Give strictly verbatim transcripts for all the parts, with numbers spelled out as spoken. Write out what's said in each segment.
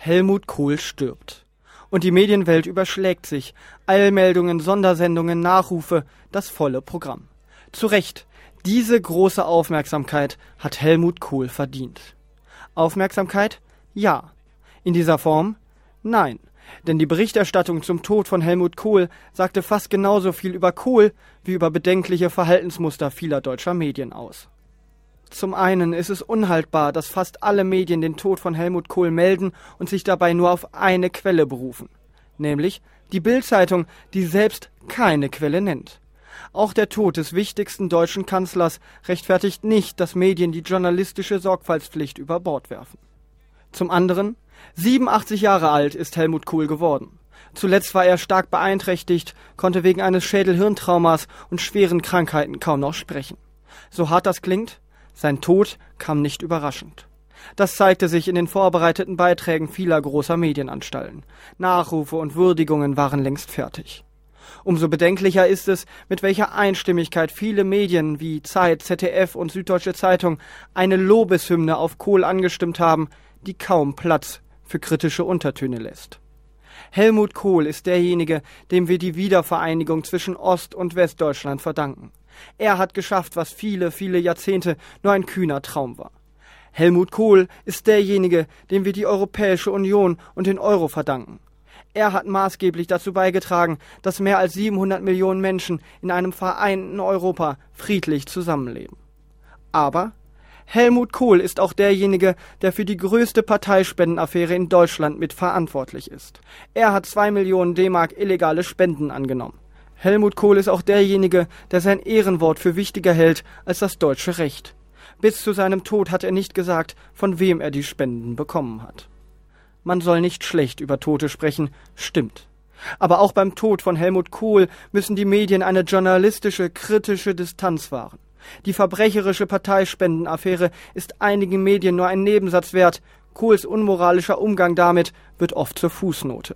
Helmut Kohl stirbt. Und die Medienwelt überschlägt sich. Eilmeldungen, Sondersendungen, Nachrufe, das volle Programm. Zu Recht, diese große Aufmerksamkeit hat Helmut Kohl verdient. Aufmerksamkeit? Ja. In dieser Form? Nein. Denn die Berichterstattung zum Tod von Helmut Kohl sagte fast genauso viel über Kohl wie über bedenkliche Verhaltensmuster vieler deutscher Medien aus. Zum einen ist es unhaltbar, dass fast alle Medien den Tod von Helmut Kohl melden und sich dabei nur auf eine Quelle berufen. Nämlich die Bild-Zeitung, die selbst keine Quelle nennt. Auch der Tod des wichtigsten deutschen Kanzlers rechtfertigt nicht, dass Medien die journalistische Sorgfaltspflicht über Bord werfen. Zum anderen, siebenundachtzig Jahre alt ist Helmut Kohl geworden. Zuletzt war er stark beeinträchtigt, konnte wegen eines Schädel-Hirntraumas und schweren Krankheiten kaum noch sprechen. So hart das klingt, sein Tod kam nicht überraschend. Das zeigte sich in den vorbereiteten Beiträgen vieler großer Medienanstalten. Nachrufe und Würdigungen waren längst fertig. Umso bedenklicher ist es, mit welcher Einstimmigkeit viele Medien wie Zeit, Z D F und Süddeutsche Zeitung eine Lobeshymne auf Kohl angestimmt haben, die kaum Platz für kritische Untertöne lässt. Helmut Kohl ist derjenige, dem wir die Wiedervereinigung zwischen Ost- und Westdeutschland verdanken. Er hat geschafft, was viele, viele Jahrzehnte nur ein kühner Traum war. Helmut Kohl ist derjenige, dem wir die Europäische Union und den Euro verdanken. Er hat maßgeblich dazu beigetragen, dass mehr als siebenhundert Millionen Menschen in einem vereinten Europa friedlich zusammenleben. Aber Helmut Kohl ist auch derjenige, der für die größte Parteispendenaffäre in Deutschland mitverantwortlich ist. Er hat zwei Millionen D-Mark illegale Spenden angenommen. Helmut Kohl ist auch derjenige, der sein Ehrenwort für wichtiger hält als das deutsche Recht. Bis zu seinem Tod hat er nicht gesagt, von wem er die Spenden bekommen hat. Man soll nicht schlecht über Tote sprechen, stimmt. Aber auch beim Tod von Helmut Kohl müssen die Medien eine journalistische, kritische Distanz wahren. Die verbrecherische Parteispendenaffäre ist einigen Medien nur ein Nebensatz wert. Kohls unmoralischer Umgang damit wird oft zur Fußnote.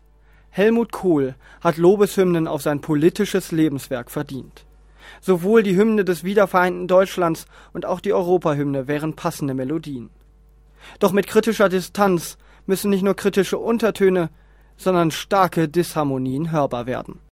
Helmut Kohl hat Lobeshymnen auf sein politisches Lebenswerk verdient. Sowohl die Hymne des wiedervereinten Deutschlands und auch die Europahymne wären passende Melodien. Doch mit kritischer Distanz müssen nicht nur kritische Untertöne, sondern starke Disharmonien hörbar werden.